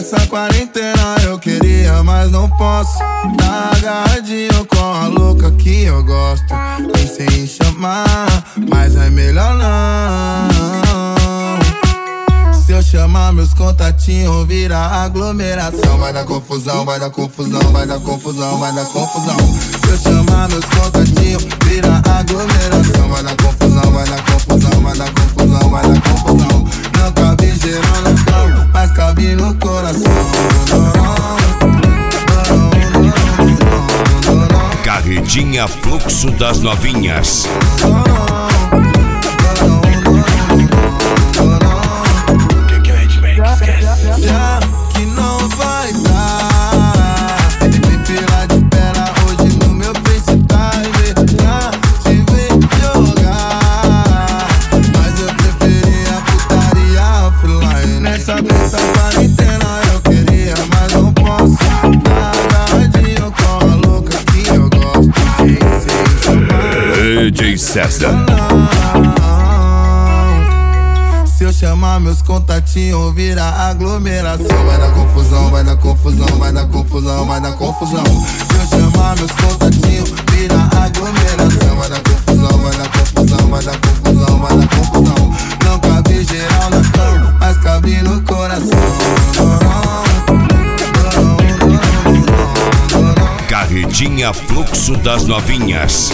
Nessa quarentena eu queria, mas não posso. Tá agarradinho com a louca que eu gosto. Pensei em chamar, mas é melhor não. Se eu chamar meus contatinhos, vira aglomeração. Vai dar confusão, vai dar confusão, vai dar confusão, vai dar confusão. Se eu chamar meus contatinhos, vira aglomeração. Vai dar confusão, vai dar confusão, vai dar confusão, vai dar confusão. Não cabe geral no carro, mas cabe no coração. Carretinha Fluxo das Novinhas. Já que não vai dar, me fila de espera hoje no meu FaceTime. Já te vi jogar, mas eu preferi a putaria offline. Nessa quarentena eu queria, mas não posso. Tá agarradinho com a louca que eu gosto. DJ César. Se eu chamar meus contatinhos, vira aglomeração. Vai dar confusão, vai dar confusão, vai dar confusão, vai dar confusão. Se eu chamar meus contatinhos, vira aglomeração. Vai dar confusão, vai dar confusão, vai dar confusão, vai dar confusão. Não cabe geral na cama, mas cabe no coração. Carretinha Fluxo das Novinhas.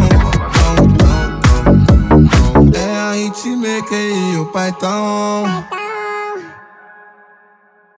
É a Hitmaker e o Python.